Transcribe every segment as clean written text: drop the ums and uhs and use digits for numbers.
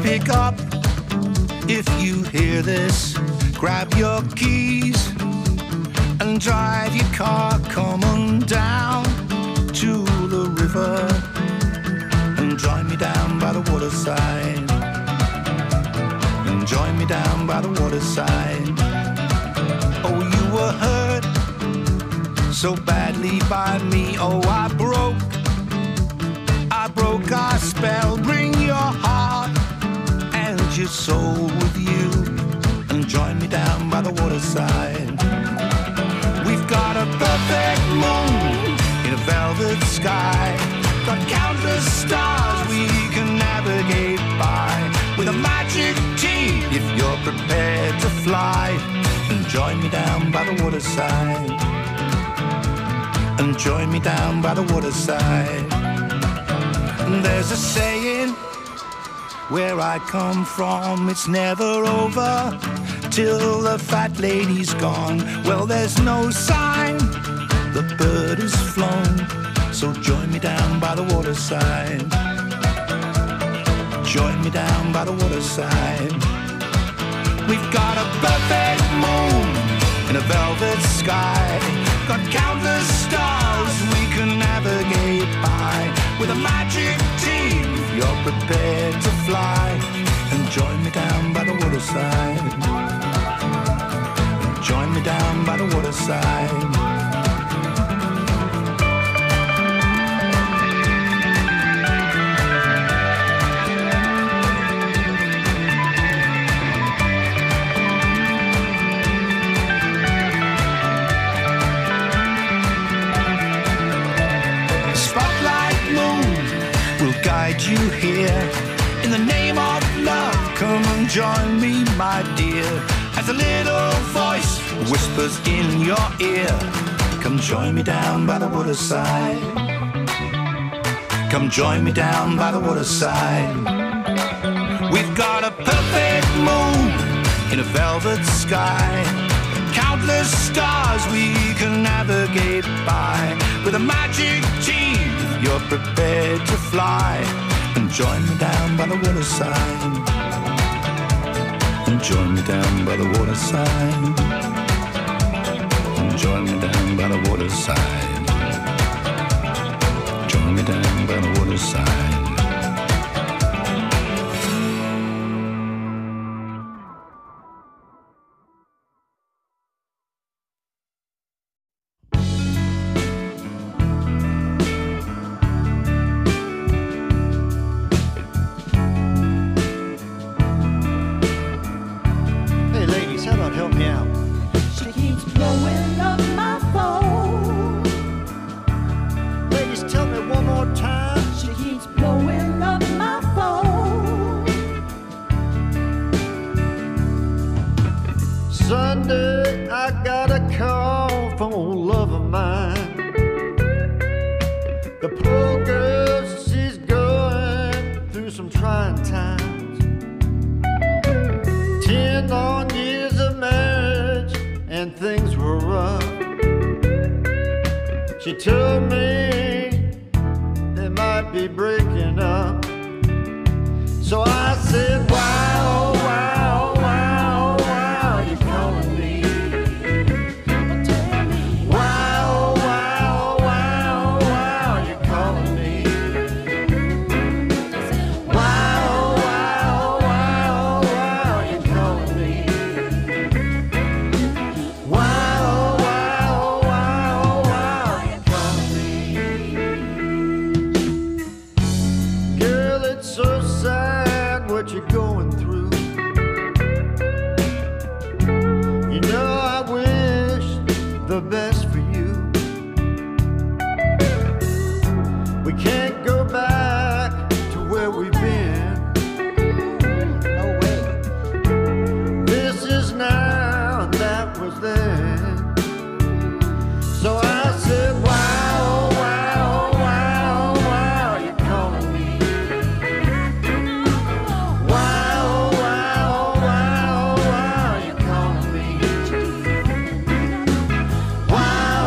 pick up if you hear this. Grab your keys and drive your car, come on down to the river and join me down by the waterside. And join me down by the waterside. Oh, you were hurt so badly by me. Oh, I broke our spell. Bring your heart and your soul with you and join me down by the waterside. We've got a perfect moon in a velvet sky. Got countless stars we can navigate by. With a magic team if you're prepared to fly. And join me down by the waterside. And join me down by the waterside. And there's a saying where I come from, it's never over till the fat lady's gone. Well, there's no sign the bird is flown, so join me down by the waterside. Join me down by the waterside. We've got a perfect moon in a velvet sky. Got countless stars we can navigate by. With a magic team if you're prepared to fly. And join me down by the waterside. And join me down by the waterside. You here in the name of love, come and join me, my dear. As a little voice whispers in your ear, come join me down by the waterside. Come join me down by the waterside. We've got a perfect moon in a velvet sky. Countless stars we can navigate by. With a magic team you're prepared to fly. And join me down by the waterside. And join me down by the waterside. And join me down by the waterside. Join me down by the waterside. She told me they might be breaking up. So I said, wow, wow, wow, wow, you calling me? Wow, wow, wow, wow, you calling me? Wow, wow, wow, wow, you calling me? Wow, wow, wow, wow, you calling me? Girl, it's so sad what you're going through. You know I wish the best for you. We can't go back to where we've been. No way. This is now, that was then. So I said, wow, wow, wow, wow, you calling me? Wow, wow, wow, wow, you calling me? Wow,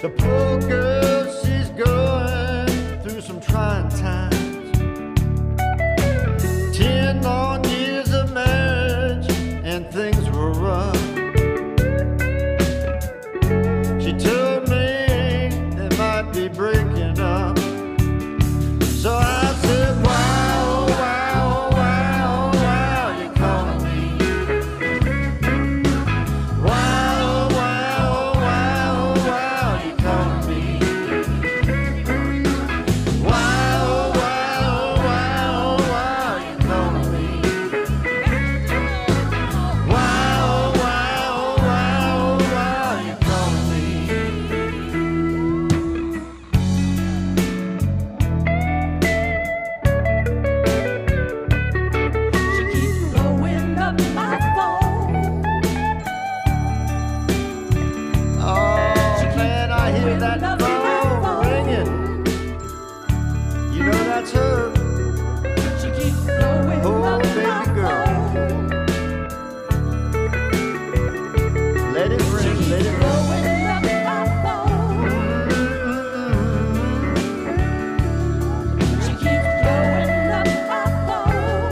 The poor girl, she's going through some trying times. 10 long years of marriage and things were rough. She told me they might be breaking up. So I said, wow, oh, wow, oh, wow, oh, wow, you're calling me. Wow, oh, wow, oh, wow, oh, wow, you're calling me. Wow, oh, wow, oh, wow, oh, wow, you're calling me. Wow, oh, wow, oh, wow, oh, wow, you're calling me. Blowing up my phone. Oh man, I hear that Blowing up my phone ringing. You know that's her. She keeps blowing Oh, up baby my girl. phone. Let it ring, let it ring. Blowing up my phone. She keeps blowing up my phone.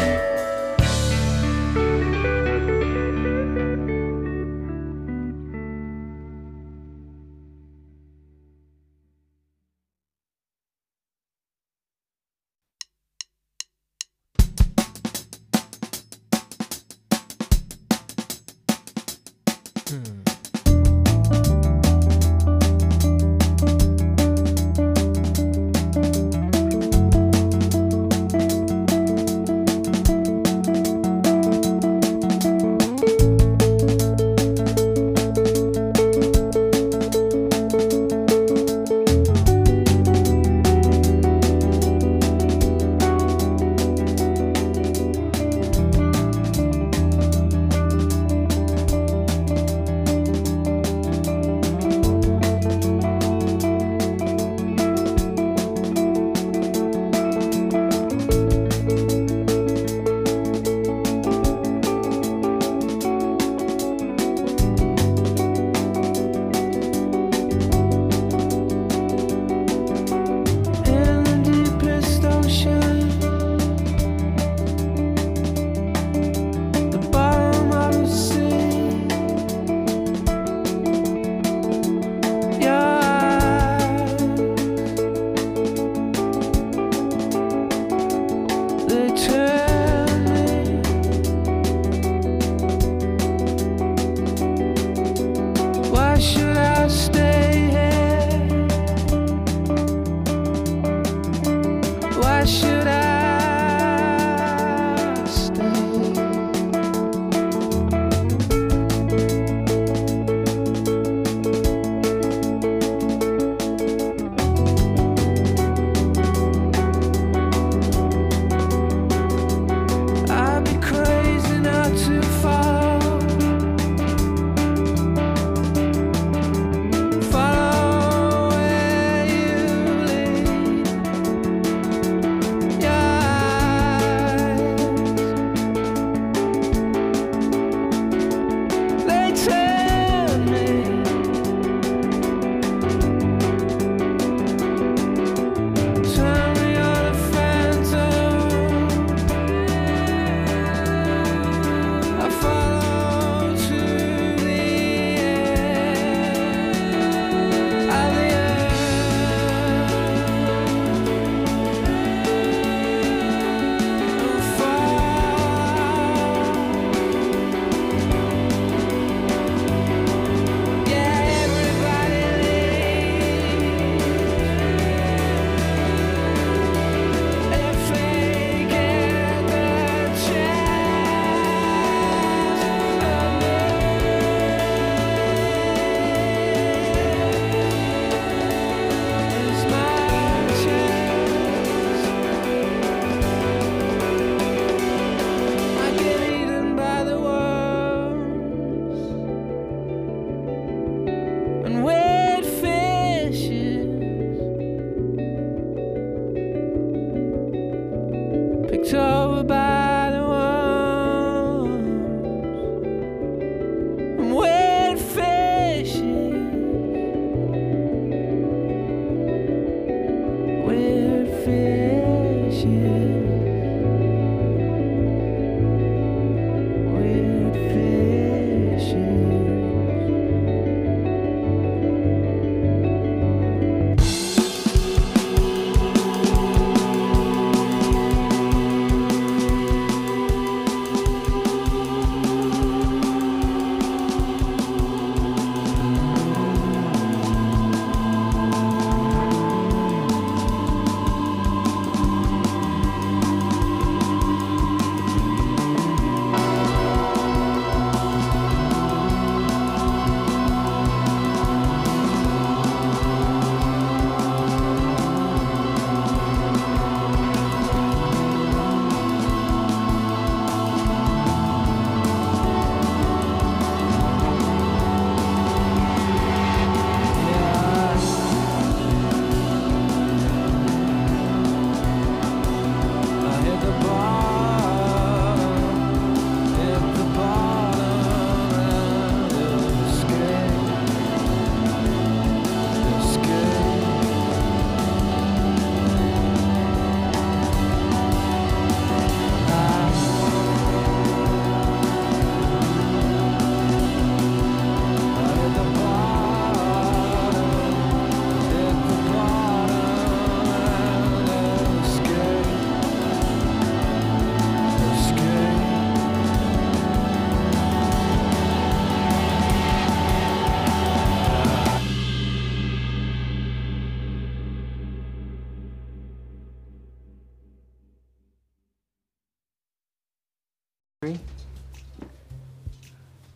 In the deepest ocean, the bottom of the sea, your eyes, they tell me why should I stay here? Why should I stay? I'd be crazy not to follow. Follow where you lead. Your eyes, they tell me you're the phantom I follow to the end of the yeah, everybody leaves if they get the chance it's my chance. I get eaten by the worms and wet fishes, picked over by the worms and wet fishes.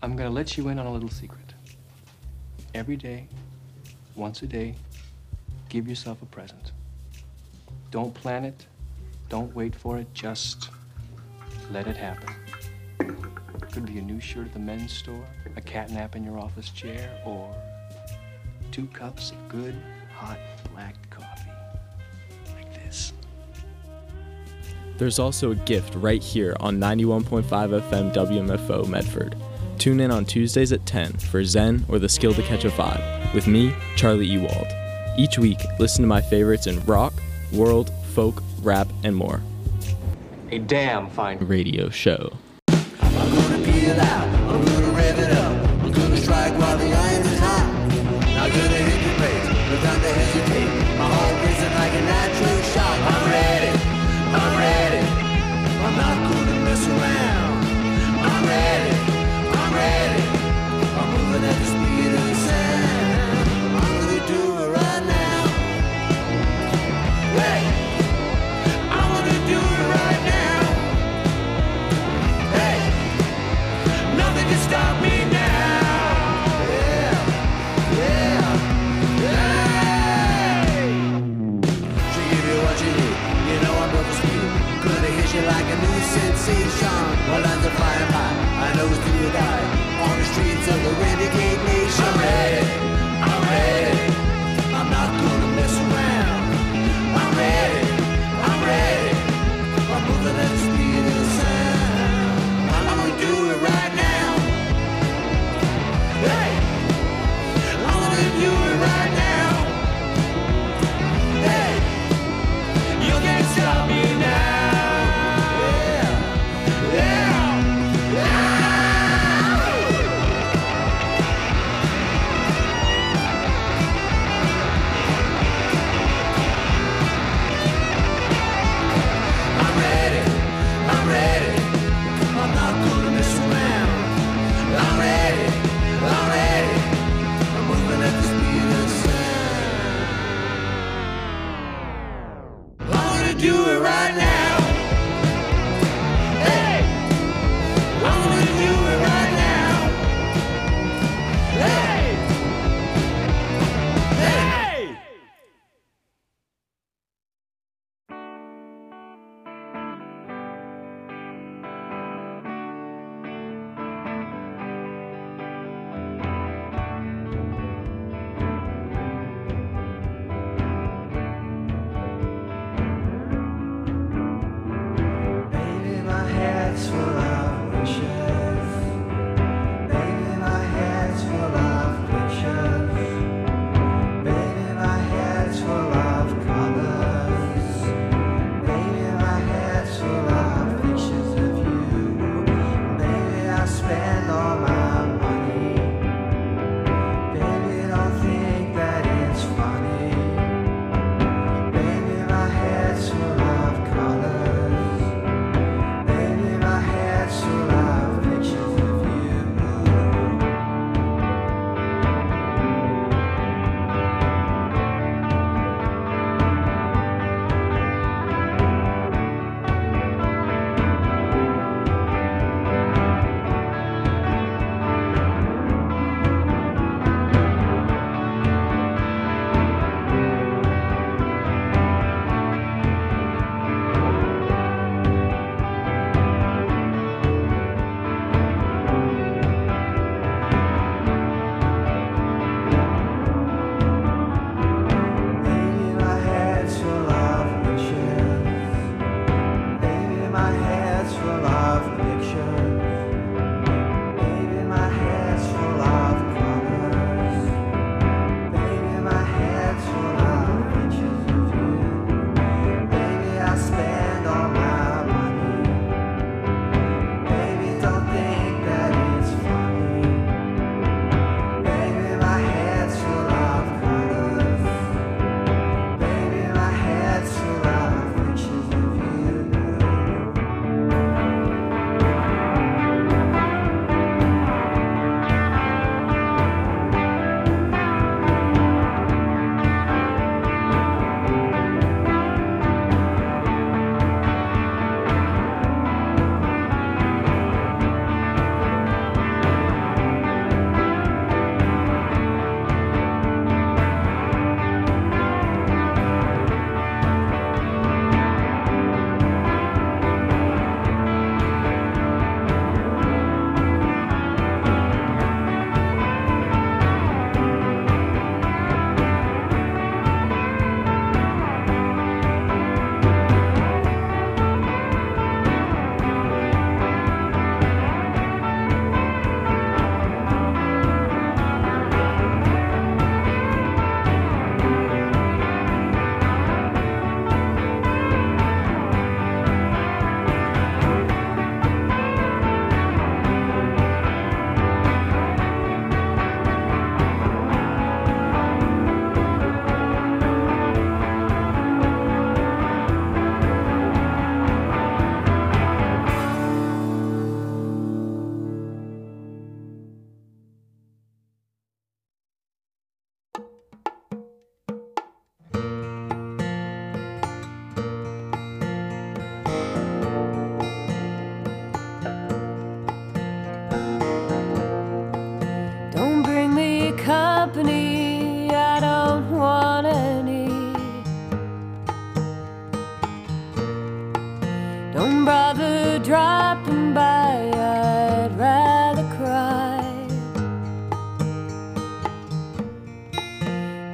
I'm gonna let you in on a little secret. Every day, once a day, give yourself a present. Don't plan it, don't wait for it, just let it happen. Could be a new shirt at the men's store, a cat nap in your office chair, or 2 cups of good, hot, black coffee. Like this. There's also a gift right here on 91.5 FM WMFO Medford. Tune in on Tuesdays at 10 for Zen or the Skill to Catch a Vibe with me, Charlie Ewald. Each week, listen to my favorites in rock, world, folk, rap, and more. A damn fine Radio show. I'm gonna peel out, I'm gonna rev it up, I'm gonna strike while the iron is hot. Not gonna hit the brakes, no time to hesitate. My heart racing like a natural shot. I'm ready, I'm not gonna mess around. I'm ready, I'm moving at the speed of the sound. I'm gonna do it right now. Hey, I'm gonna do it right now. Hey, nothing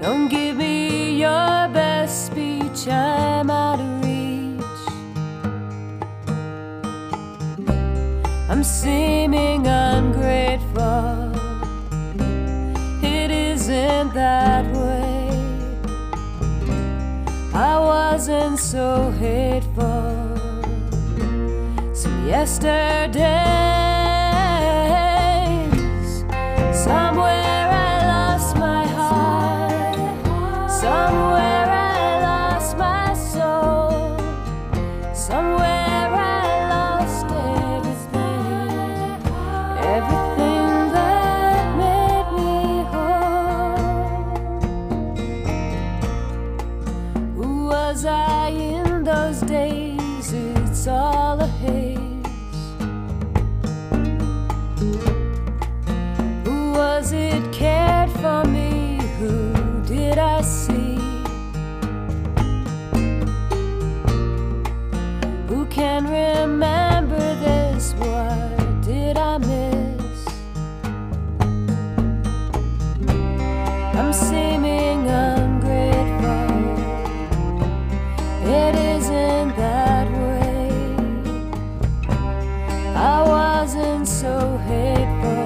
Don't give me your best speech, I'm out of reach. I'm seeming ungrateful, it isn't that way. I wasn't so hateful some yesterdays. Somewhere I lost my heart, somewhere I lost my soul, somewhere I lost everything, everything that made me whole. Who was I in those days? It's all a haze. Who was it cared for me? Who did I see? Who can remember this? What did I miss? I'm seeming ungrateful, it isn't that way. I wasn't so hateful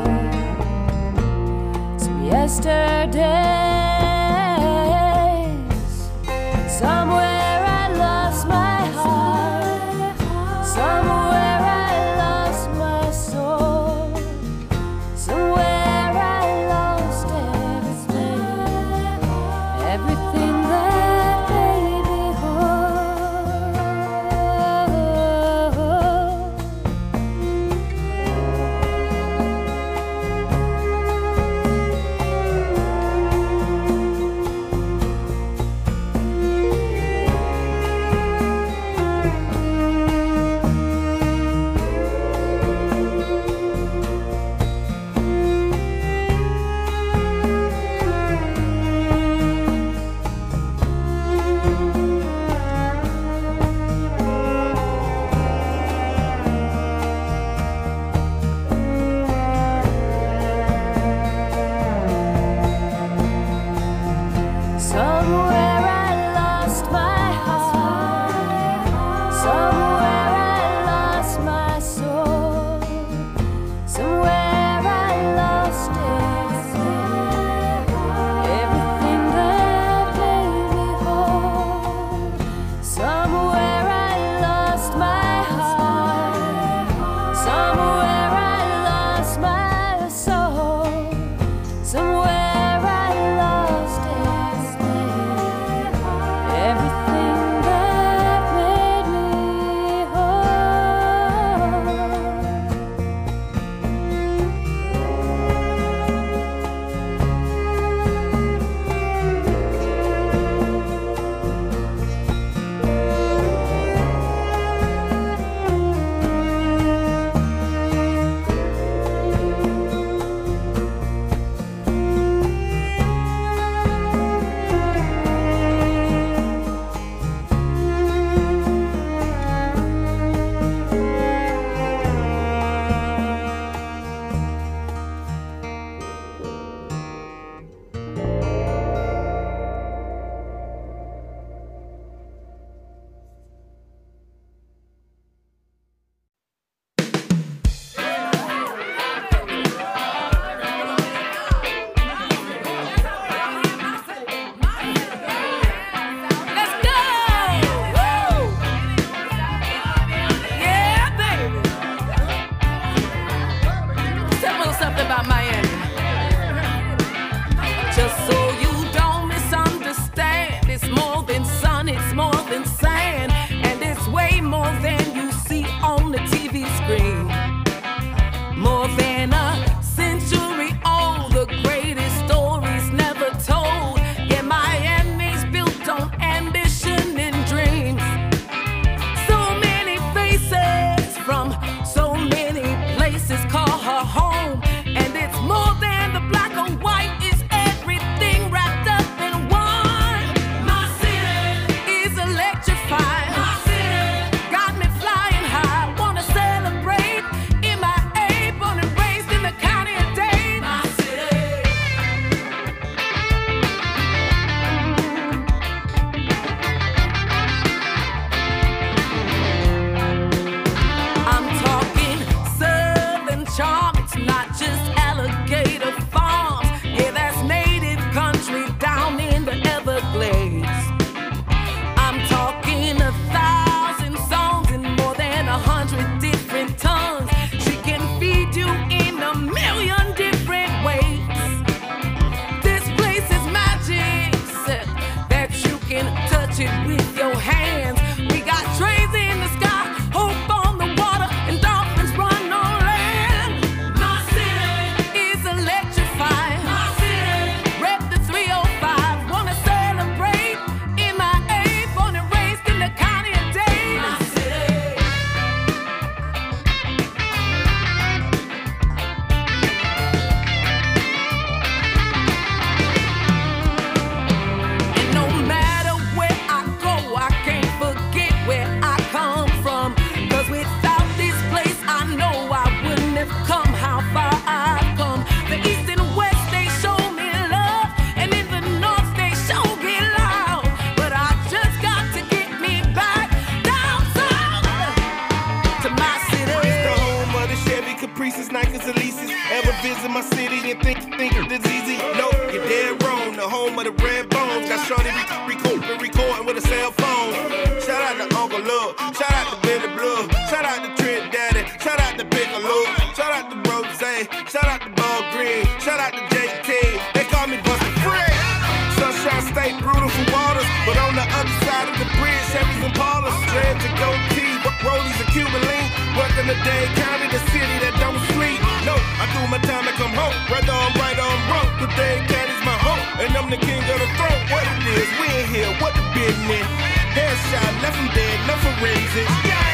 some yesterdays. Somewhere I lost my heart, somewhere I lost my soul, somewhere I lost everything, everything that made me whole. Somewhere I lost my heart, somewhere I lost my soul, somewhere I lost everything, everything that made me whole. Somewhere I lost my heart, somewhere I lost my soul, somewhere I lost everything, think it's easy? No, you're dead wrong. The home of the red bones. Got shorty recording with a cell phone. Shout out to Uncle Love. Shout out to Billy Blue. Shout out to Trent Daddy. Shout out to Piccolo. Shout out to Rose. Shout out to Ball Green. Shout out to JT. They call me Busta Free. Sunshine State, beautiful waters. But on the other side of the bridge, Chevys and Paulers. Dreads and goatee. Rollies and Cuban link. Welcome to Dade County, the city that don't sleep. No, I do my time and come home. Whether I'm right or I'm wrong, the Dade County's my home. And I'm the king of the throne. What it is, we in here, what the business? Headshot, left him dead, no forensics. Yeah!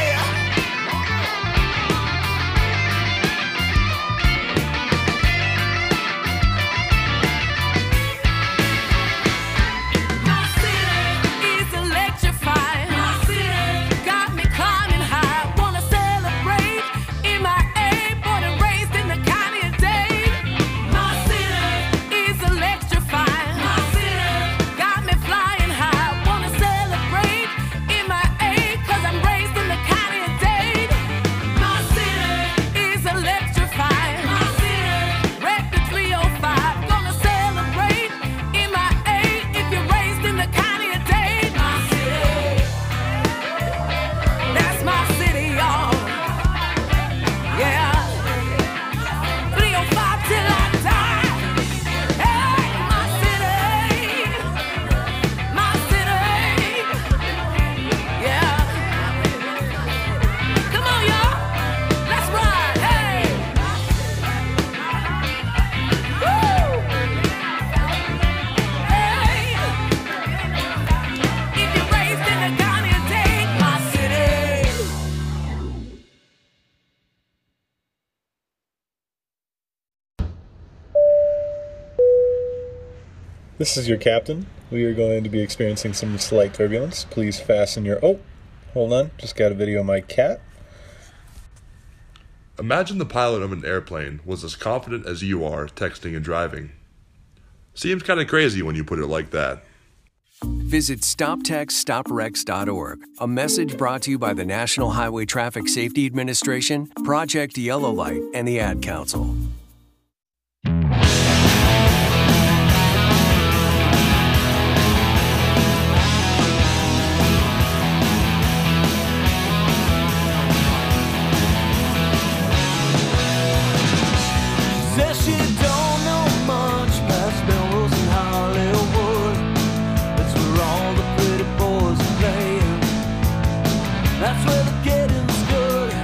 This is your captain. We are going to be experiencing some slight turbulence. Please fasten your... Oh, hold on. Just got a video of my cat. Imagine the pilot of an airplane was as confident as you are texting and driving. Seems kind of crazy when you put it like that. Visit StopTextStopWrecks.org. A message brought to you by the National Highway Traffic Safety Administration, Project Yellow Light, and the Ad Council. Says she don't know much past Melrose and Hollywood. That's where all the pretty boys are playing. That's where the getting's good.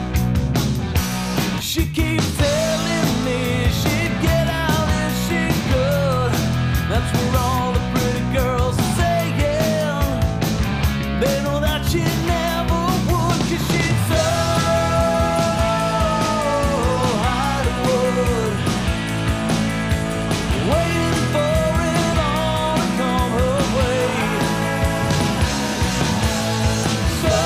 She keeps telling me she'd get out if she could. That's where all the pretty girls are saying. They know that she never would, 'cause she's so Hollywood, waiting for it all to come her way. So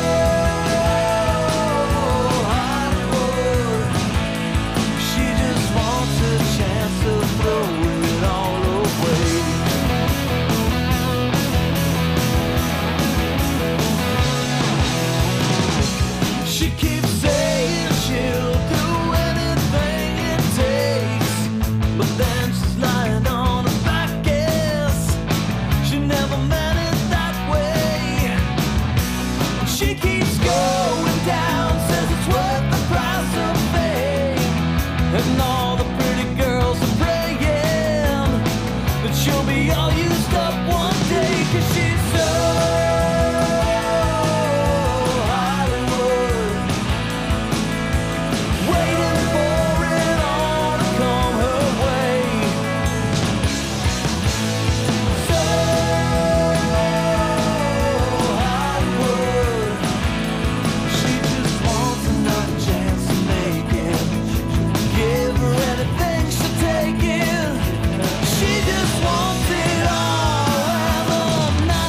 Hollywood, she just wants a chance to throw it all away. She keeps saying she'll do anything it takes, but then she's lying on her back ass. She never meant it that way. She keeps going down, says it's worth the price of fame. And all the pretty girls are praying that she'll be all used up one day, 'cause she's so Hollywood, waiting for it all to come her way. So Hollywood, she just wants another chance to make it. Give her anything, she'll take it. She just wants it all, and the night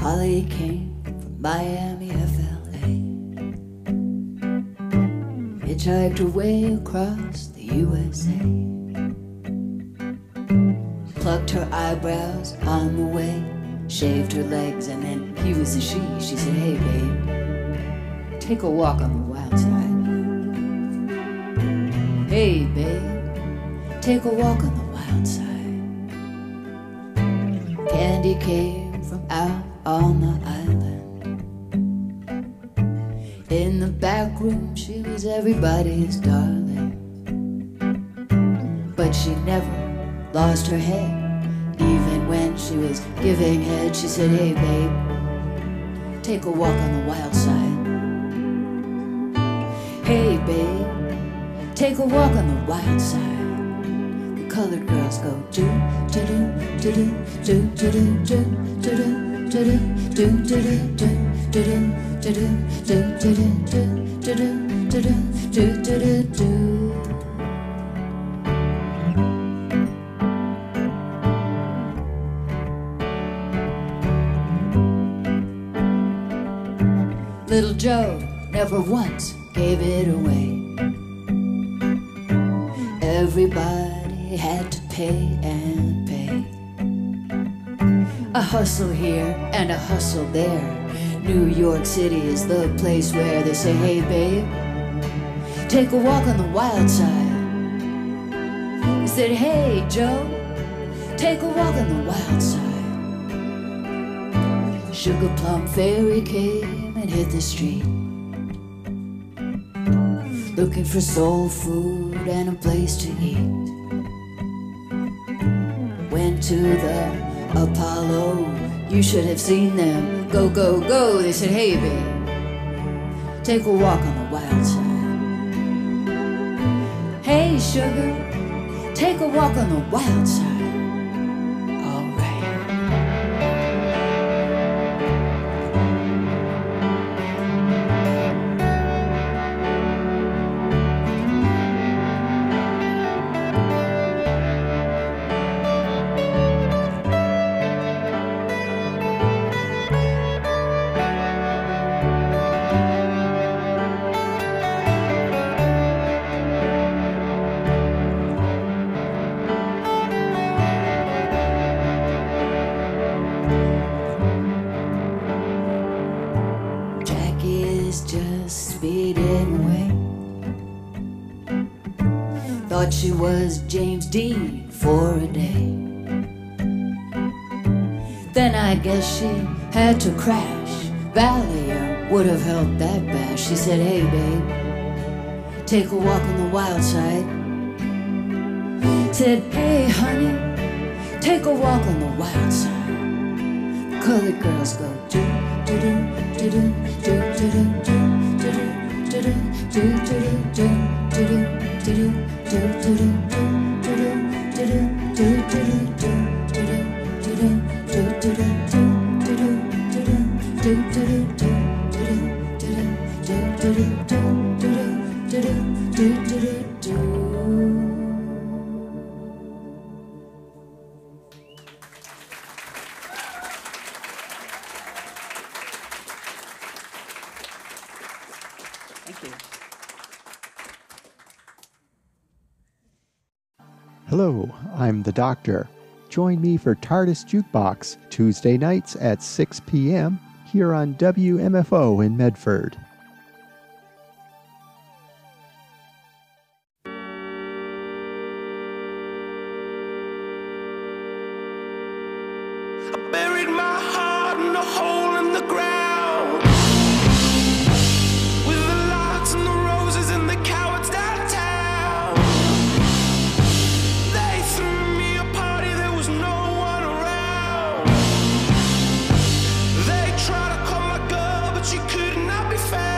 Holly came from Miami, FLA. Hitchhiked her way across the USA. Plucked her eyebrows on the way. Shaved her legs and then he was a she. She said, hey babe, take a walk on the wild side. Hey babe, take a walk on the wild side. Candy came from out on the island. In the back room she was everybody's darling. But she never lost her head. Even when she was giving head, she said, hey babe, take a walk on the wild side. Hey babe, take a walk on the wild side. The colored girls go do do do do do do do do do do do do do do do. Little Joe never once gave it away. Everybody had to pay and pay. A hustle here and a hustle there. New York City is the place where they say, hey babe, take a walk on the wild side. He said, hey Joe, take a walk on the wild side. Sugar Plum Fairy came and hit the street, looking for soul food and a place to eat. Went to the Apollo, you should have seen them. Go, go, go, they said, hey babe, take a walk on the wild side. Hey sugar, take a walk on the wild side. Thought she was James Dean for a day. Then I guess she had to crash. Valium would have helped that bash. She said, hey babe, take a walk on the wild side. Said, hey honey, take a walk on the wild side. The colored girls go do do do do do do do do do do do do do do do. Thank you. Hello, I'm the Doctor. Join me for TARDIS Jukebox Tuesday nights at 6 p.m. here on WMFO in Medford. I buried my heart in a hole in the ground, with the lights and the roses and the cowards downtown. They threw me a party, there was no one around. They tried to call my girl, but she could not be found.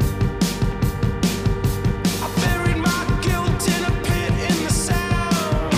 I buried my guilt in a pit in the sound.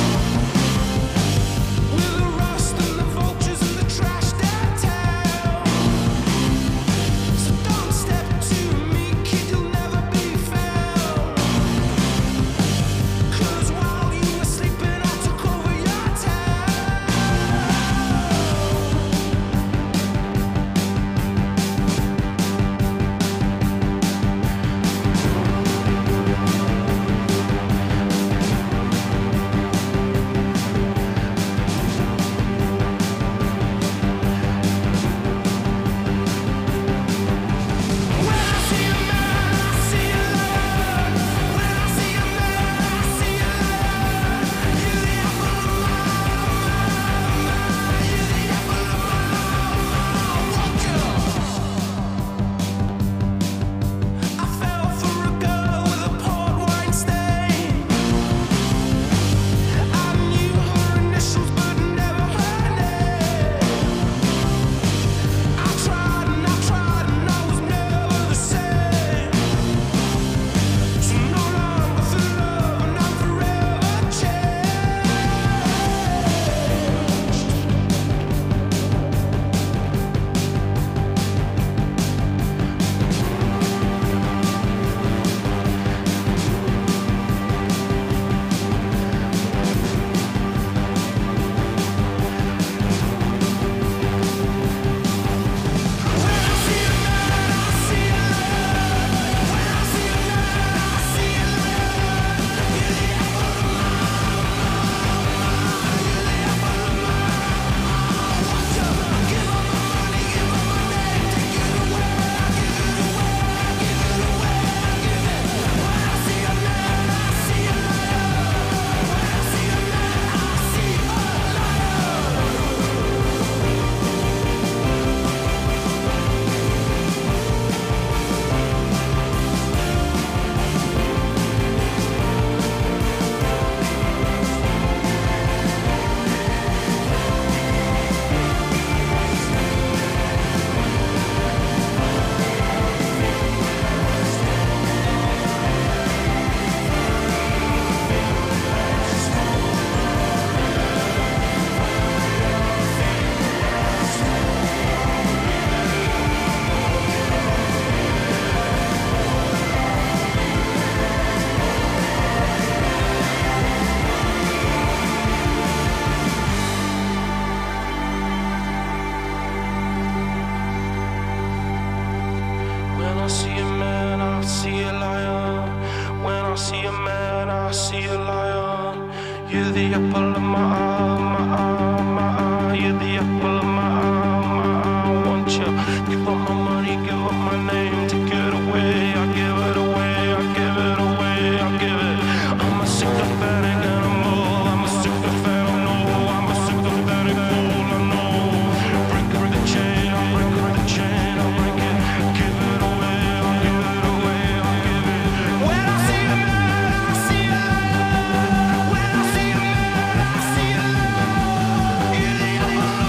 I see a lion. You're the apple of my eye, my eye, my eye. You're the apple of my eye. I want you. Give up my money, give up my name. Take it away, I give it away, I give it away, I give it. I'm a sympathetic animal. I'm a sympathetic, no. I'm a sympathetic fool, I know. Break the chain, I break the chain, I break it. Give it away, I give it away, I give it. When I see a man, I see a lion. When I see a man, I see a lion. You're the apple of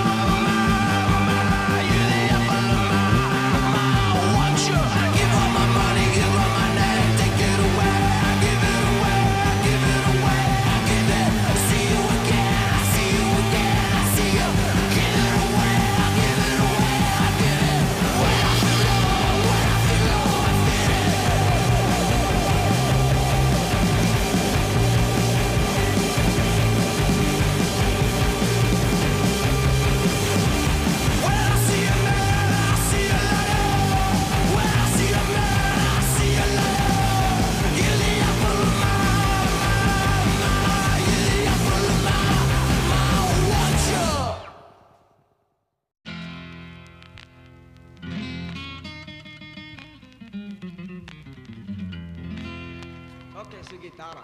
my, you're the apple of my. I want you. Give all my money, give all my name. Take it away, I give it away, I give it away, I give it. See you again, I see you again, I see you. Give it away, I give it away, I give it. When I feel low, when I feel low, I feel it. When I see a man, I see a lion. When I see a man, I see a lion. You're the apple of my, you're the apple of my. I want you. Okay, so guitarra.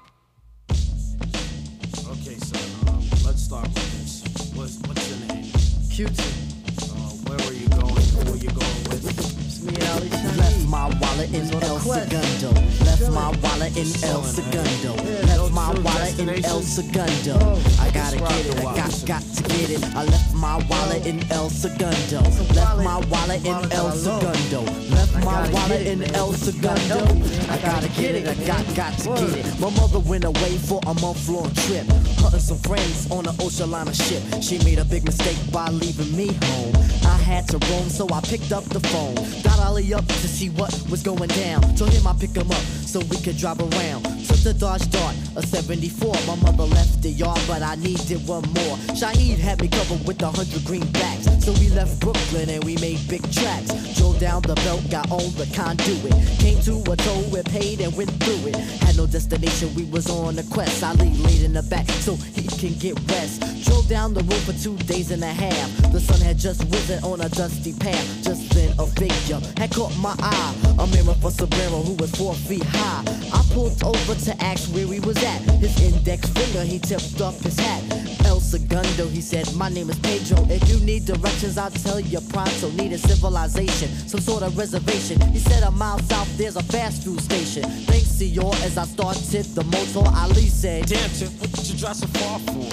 Okay, so let's start with this. What's your name? Q-Tip. Where were you going? Who were you going with? It's me, Ali Shaheed. Left my wallet in El Segundo. Left my wallet in El Segundo. Left my wallet in El Segundo. I gotta get it. I got to get it. I left my wallet in El Segundo. Left my wallet in El Segundo. Left my wallet in El Segundo. I gotta get it. I got to get it. My mother went away for a month-long trip, hunting some friends on an ocean liner ship. She made a big mistake by leaving me home. I had to roam, so I picked up the phone. Got Ollie up to see what was going down. Told him I'd pick him up so we could drive around. Took the Dodge Dart, a 74. My mother left the yard, but I needed one more. Shaheed had me covered with 100 greenbacks. So we left Brooklyn and we made big tracks. Drove down the belt, got on the conduit. Came to a toll, we paid and went through it. Had no destination, we was on a quest. Ali laid in the back so he can get rest. Drove down the road for 2 days and a half. The sun had just risen on a dusty path. Just then a figure had caught my eye. A mirror for Sombrero who was 4 feet high. I pulled over to ask where he was at. His index finger, he tipped up his hat. El Segundo, he said, my name is Pedro. If you need directions, I'll tell you pronto. Need a civilization, some sort of reservation. He said a mile south, there's a fast food station. Thanks to you as I started the motor, Ali said, Damn, Tip, what did you drive so far for?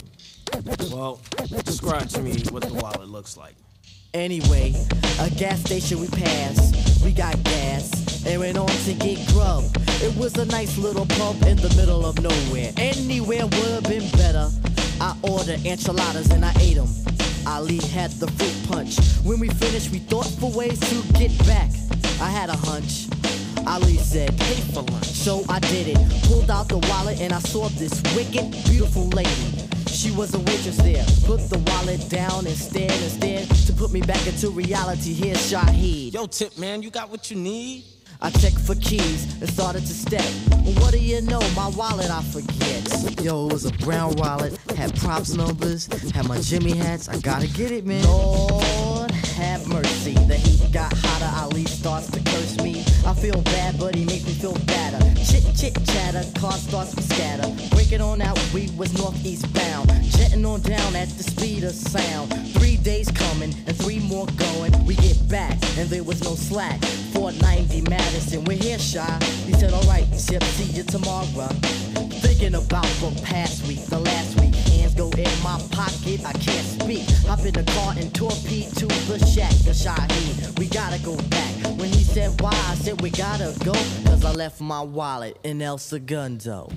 well, describe to me what the wallet looks like. Anyway, a gas station we passed, we got gas, and went on to get grub. It was a nice little pub in the middle of nowhere. Anywhere would have been better. I ordered enchiladas and I ate them. Ali had the fruit punch. When we finished, we thought for ways to get back. I had a hunch. Ali said, pay for lunch. So I did it. Pulled out the wallet and I saw this wicked, beautiful lady. She was a waitress there. Put the wallet down and stared to put me back into reality. Here's Shaheed. Yo, Tip, man, you got what you need? I checked for keys and started to step. What do you know? My wallet I forget. Yo, it was a brown wallet, had props numbers, had my Jimmy hats. I gotta get it, man. Lord have mercy. The heat got hotter. Ali starts to curse me. I feel bad, but he makes me feel better. Chit chatter, car starts to scatter. Breaking on out, we was northeast bound. Jetting on down at the speed of sound. 3 days coming and 3 more going. We get back and there was no slack. 490 Madison, we're here, Shy. He said, alright, Chip, see you tomorrow. Thinking about the past week, the last week. Hands go in my pocket, I can't speak. Hop in the car and torpedo to the shack of Shaheed. We gotta go back. When he said why, I said we gotta go. Cause I left my wallet in El Segundo.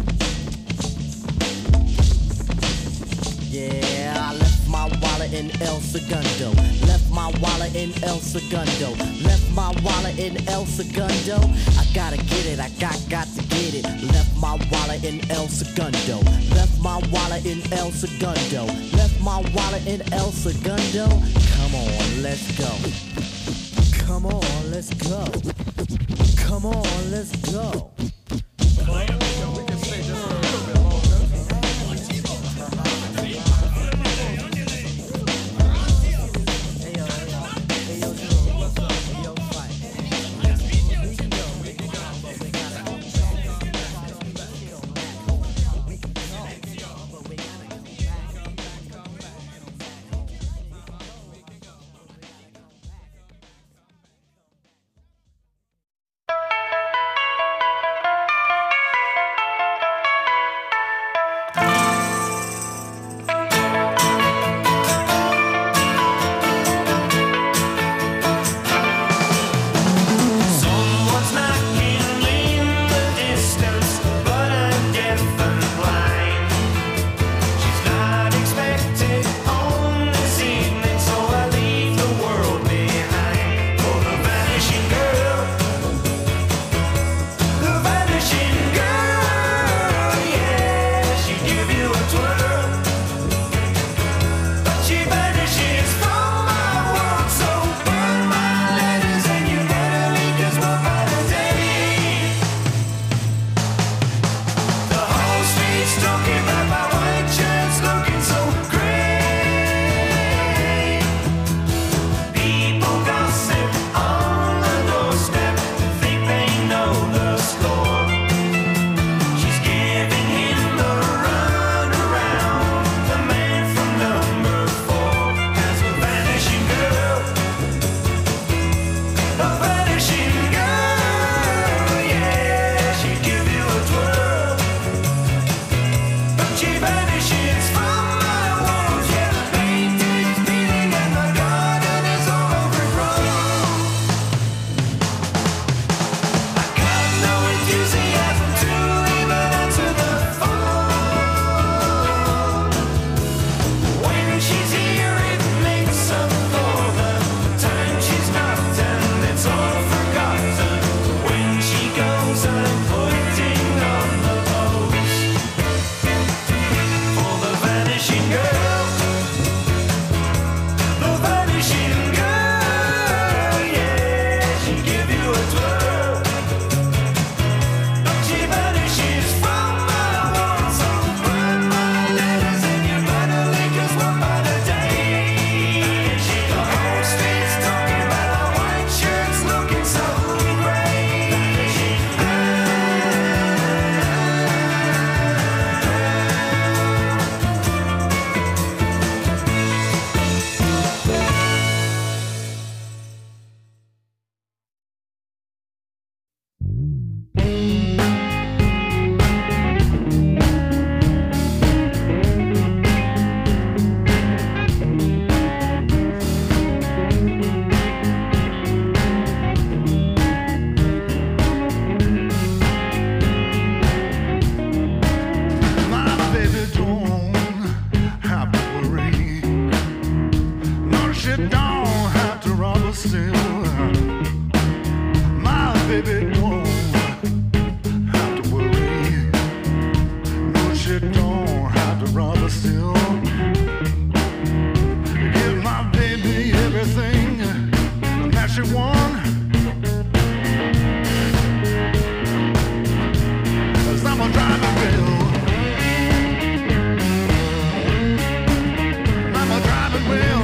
Yeah, I left my wallet in El Segundo. Left my wallet in El Segundo. Left my wallet in El Segundo. I gotta get it, I got to get it. Left my wallet in El Segundo. Left my wallet in El Segundo. Left my wallet in El Segundo. Come on, let's go. Come on, let's go. Come on, let's go. still. Give my baby everything that she wants. 'Cause I'm a driving wheel. I'm a driving wheel.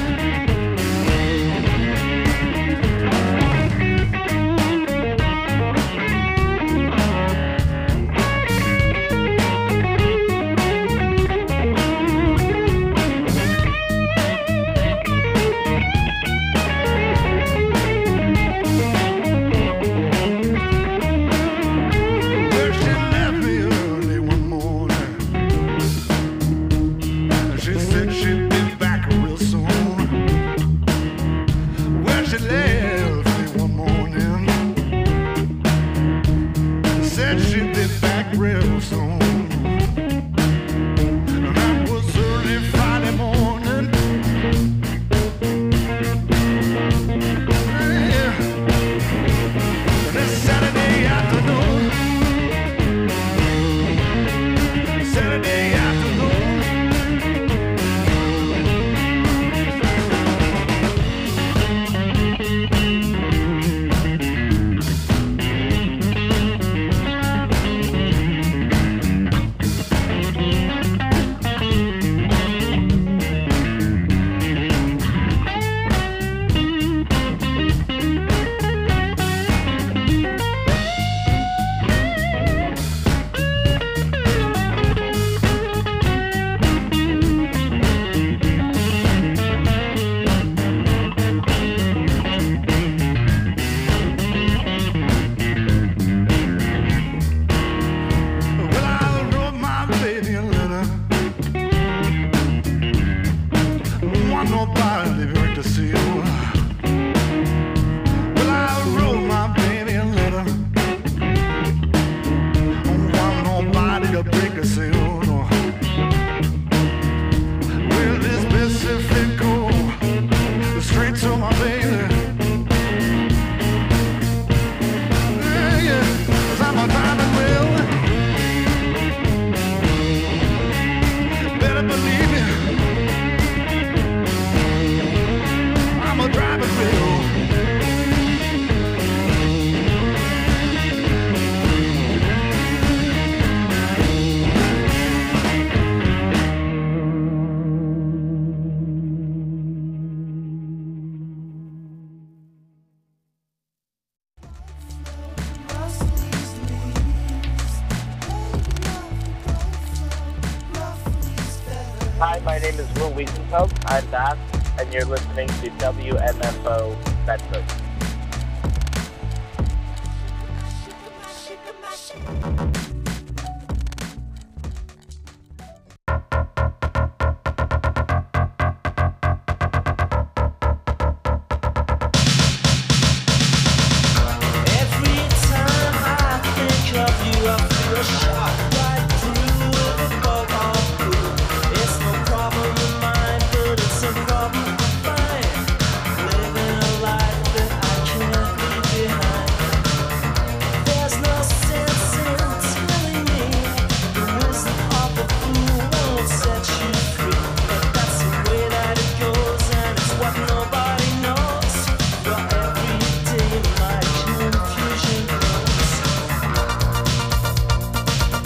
Hi, my name is Will Wiesenfeld. I'm Bass, and you're listening to WMFO Bedford.